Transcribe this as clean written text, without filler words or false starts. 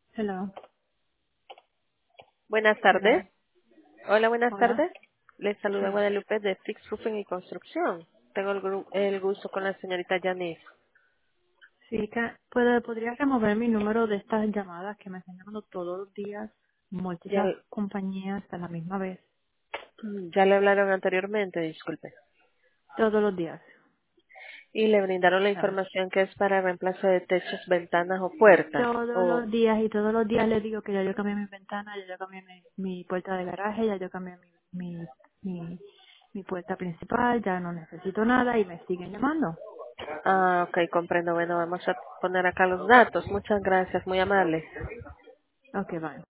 Hello. Buenas tardes. Hello. Hola, buenas Hola. tardes. Les saluda Sí. Guadalupe de Fix Roofing y Construcción. Tengo el gusto con la señorita Janice. Sí, ¿podría remover mi número de estas llamadas que me están llamando todos los días, Ya, múltiples compañías a la misma vez? ya le hablaron anteriormente, disculpe. Todos los días. Y le brindaron la ¿Sabes? información que es para reemplazo de techos, ventanas o puertas. Todos O, los días y todos los días les digo que ya yo cambié mi ventana, ya yo cambié mi puerta de garaje, ya yo cambié mi, mi puerta principal, ya no necesito nada y me siguen llamando. ok, comprendo. Bueno, vamos a poner acá los datos. Muchas gracias, muy amable. Ok, bye.